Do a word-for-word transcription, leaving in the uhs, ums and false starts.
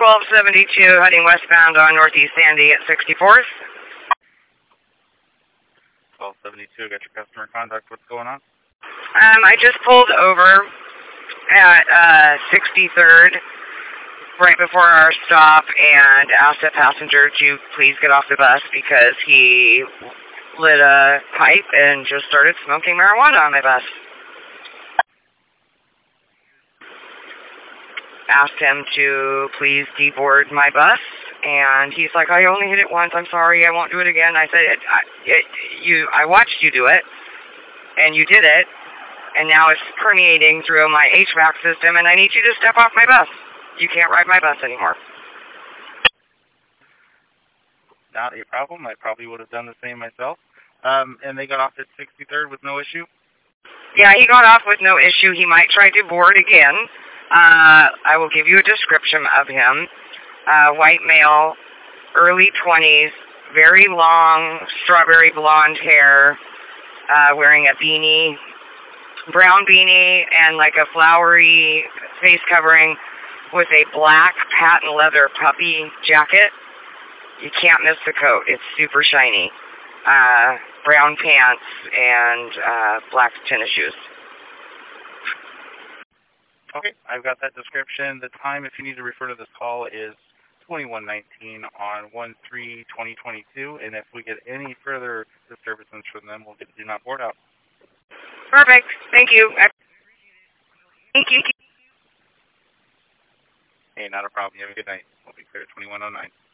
twelve seventy-two heading westbound on Northeast Sandy at sixty-fourth. twelve seventy-two, got your customer contact. What's going on? Um, I just pulled over at uh, sixty-third right before our stop and asked a passenger to please get off the bus because he lit a pipe and just started smoking marijuana on my bus. Asked him to please deboard my bus, and he's like, I only hit it once, I'm sorry, I won't do it again. I said, it, it, you, I watched you do it, and you did it, and now it's permeating through my H V A C system, and I need you to step off my bus. You can't ride my bus anymore. Not a problem. I probably would have done the same myself. Um, and they got off at sixty-third with no issue? Yeah, he got off with no issue. He might try to board again. Uh, I will give you a description of him. Uh, white male, early twenties, very long, strawberry blonde hair, uh, wearing a beanie, brown beanie, and like a flowery face covering with a black patent leather puppy jacket. You can't miss the coat. It's super shiny. Uh, brown pants and uh, black tennis shoes. Okay, I've got that description. The time, if you need to refer to this call, is twenty-one nineteen on one three twenty twenty-two, and if we get any further disturbances from them, we'll get the do not board out. Perfect. Thank you. Thank you. Hey, not a problem. You have a good night. We'll be clear at twenty-one oh nine.